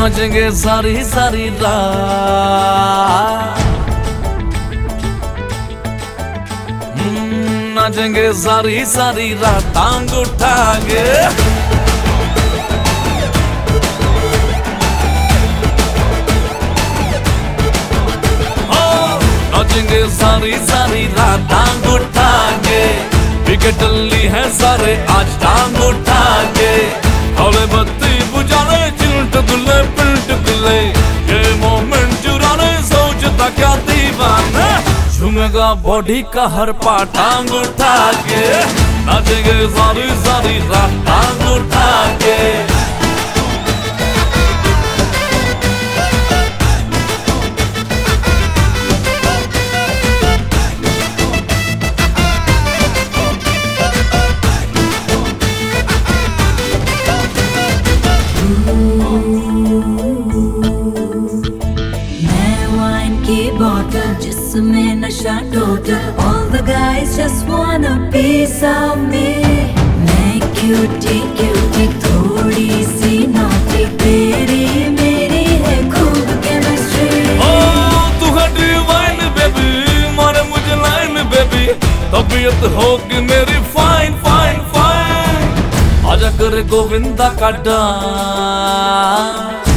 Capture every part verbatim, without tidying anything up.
नाचेंगे सारी सारी रात, नाचेंगे सारी सारी रात टांग उठा के। नाचेंगे सारी सारी रात टांग उठा के, विकेट ली है सारे आज टांग उठा के। हौले बत्ती बुझाने चिल्ट गुले पिल्ट गुले, ये मोमेंट चुराने सोचता क्या दीवाना। झूमेगा बॉडी का हर पार्ट टांग उठा के, नाचेंगे सारी सारी रात टांग उठा के। जिसमें नशा total, all the guys just want a piece of me। मैं क्यूटी क्यूटी थोड़ी सी नॉटी, तेरी मेरी है खूब केमिस्ट्री। ओ तू है डिवाइन बेबी, मारे मुझे लाइन बेबी, तबीयत होगी मेरी फाइन फाइन फाइन। आजा करे गोविंदा का डांस,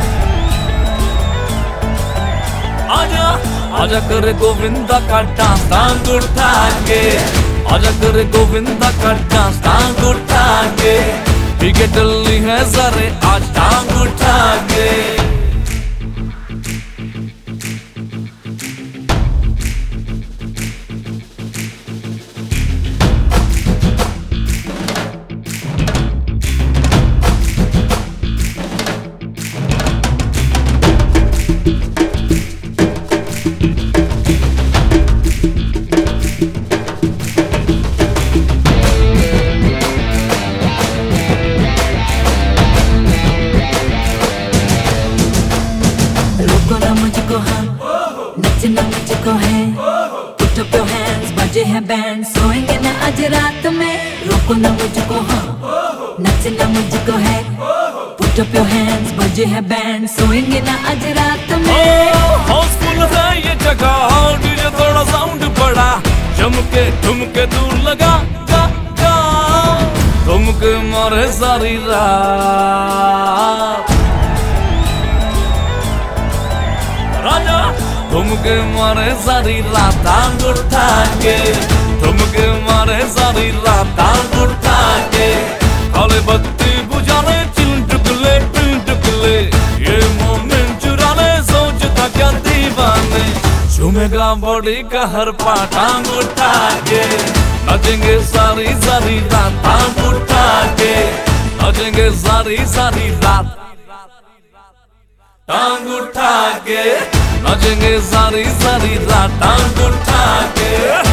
आजा आजा करे गोविंदा का डांस टांग उठा के, आजा करे गोविंदा का डांस टांग उठा के। विकेट ली है सारे आज टांग उठा के। मुझको हाँ नचना मुझको है, put up your hands, बजे हैं बैंड, सोएंगे ना आज रात में। रोको ना मुझको हाँ नचना मुझको है, put up your hands, बजे हैं बैंड, सोएंगे ना आज रात में। हाउसफुल है ये जगह, डीजे थोड़ा साउंड बड़ा, चमके ठुमके दूर लगा गा गा, ठुमके मारे सारी रात। राजा ठुमके मारे सारी रात टांग उठा के, ठुमके मारे सारी रात टांग उठा के। काले बत्ती बुझाने चिल्ट गुले पिल्ट गुले, ये मोमेंट चुराने सोचता क्या दीवाने। झूमेगा बॉडी का हर पार्ट टांग उठा के, नाचेंगे सारी सारी रात टांग उठा के, नाचेंगे सारी सारी रात टांग उठा के, नाचेंगे सारी सारी रात टांग उठा के।